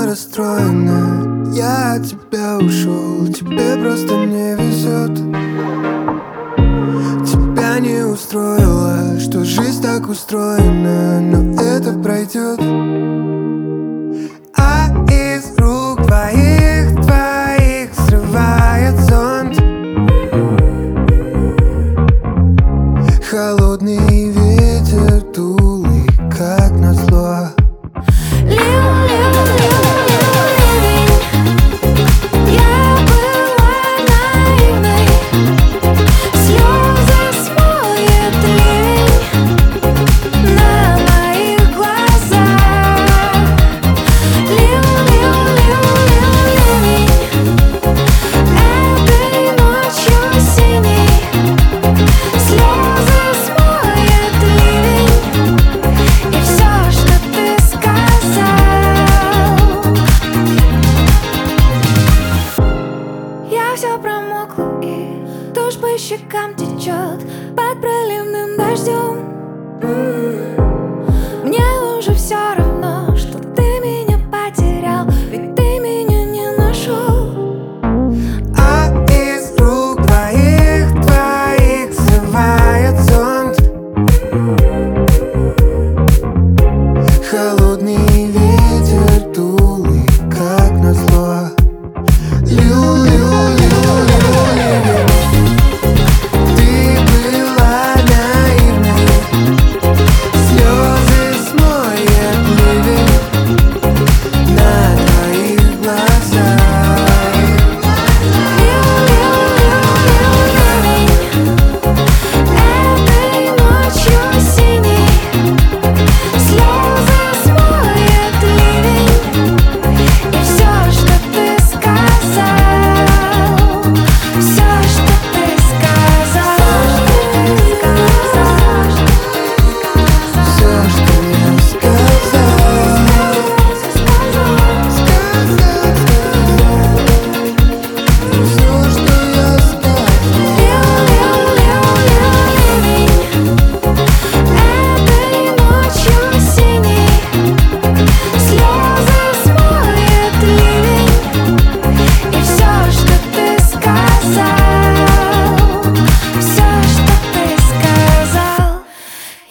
расстроена. Я от тебя ушел, тебе просто не везет. Тебя не устроило, что жизнь так устроена, но это пройдет. А из рук твоих срывает зонт. Холодный ветер дулый, как назло. Все промокло, и тушь по щекам течет под проливным дождем. Мне уже все равно, что ты меня потерял, ведь ты меня не нашел. А из рук твоих срывает зонт. Холодный ветер дулый, как назло.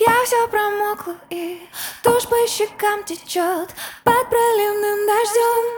И тушь по щекам течет под проливным дождем.